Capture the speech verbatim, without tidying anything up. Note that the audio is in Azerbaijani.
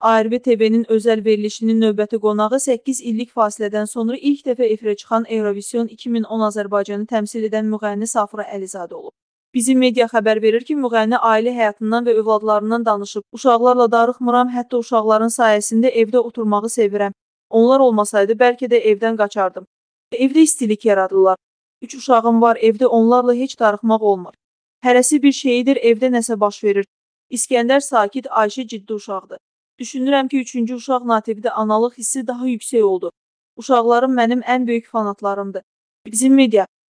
A R B T V-nin özəl verilişinin növbəti qonağı səkkiz illik fasilədən sonra ilk dəfə efirə çıxan Eurovision iki min on Azərbaycanı təmsil edən müğənni Safura Əlizadə olub. Bizim media xəbər verir ki, müğənni ailə həyatından və övladlarından danışıb. Uşaqlarla darıxmıram, hətta uşaqların sayəsində evdə oturmağı sevirəm. Onlar olmasaydı bəlkə də evdən qaçardım. Evdə istilik yaradırlar. Üç uşağım var, evdə onlarla heç darıxmaq olmur. Hərəsi bir şeyidir, evdə nəsə baş verir. İskəndər sakit, Ayşə ciddi uşaqdır. Düşünürəm ki, üçüncü uşaq Natiqdə analıq hissi daha yüksək oldu. Uşaqlarım mənim ən böyük fanatlarımdır. Bizim media